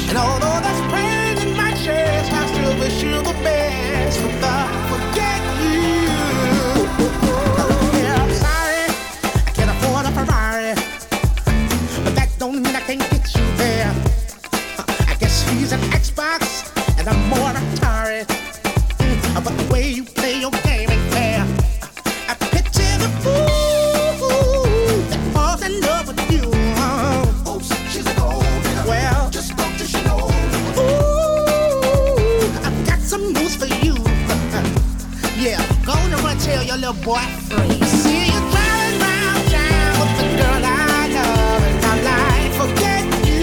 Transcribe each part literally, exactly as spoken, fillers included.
And although there's pain in my chest, I still wish you the best. But I forget you. Yeah, I'm sorry, I can't afford a Ferrari, but that don't mean I can't get you there. I guess he's an Xbox and I'm more Atari. Mm, but the way you play your game ain't fair. I picture the fool that falls in love with you. Oh, she's a gold digger. Well, just spoke to she know. Ooh, I've got some news for you. Yeah, go on and run tell your little boy free. See you driving round town with the girl I love, and I'm like, forget you.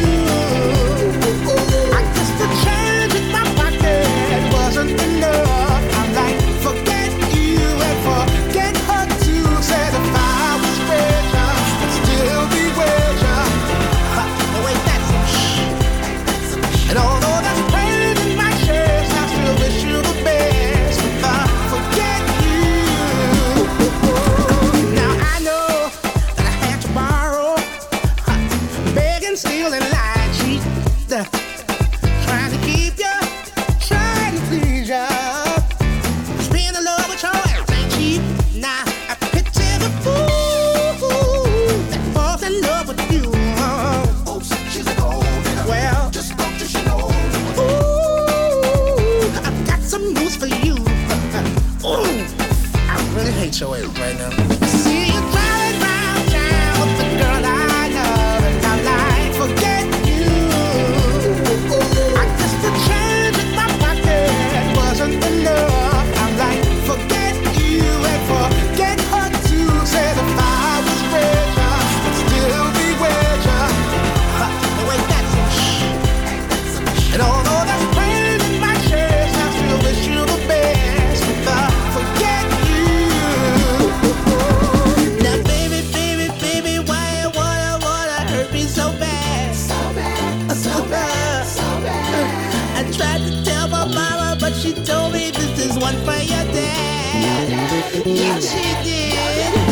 I guess the change in my pocket wasn't enough. I'm like, forget you and forget her too. Said if I was richer, I'd still be with ya. Oh wait, that's some shh. And although that's pain in my chest, I still wish you the best. But I forget you. Now I know that I had to borrow, beg and steal and lie, cheat, trying to keep you, trying to please you. Being in love with your ass ain't cheap. Now I picture the fool that falls in love with you. Oh, she's a gold digger. Well, just spoke to she know. ooh, I've got some news for you. Ooh, I really hate your ass right now. See you driving round town with the girl I love, and I'm like, forget you. I guess the change in my pocket wasn't enough. I'm like, forget you and forget her too. Said if I was richer, I'd still be with ya. Oh wait, that's some shh. And although there's pain in my chest, I still wish you the best. But I forget you. Now, baby, baby, baby, why you wanna, wanna hurt me so bad? So bad, So bad, so bad. I tried to tell my mama, but she told me this is one for your dad. Yeah, she did.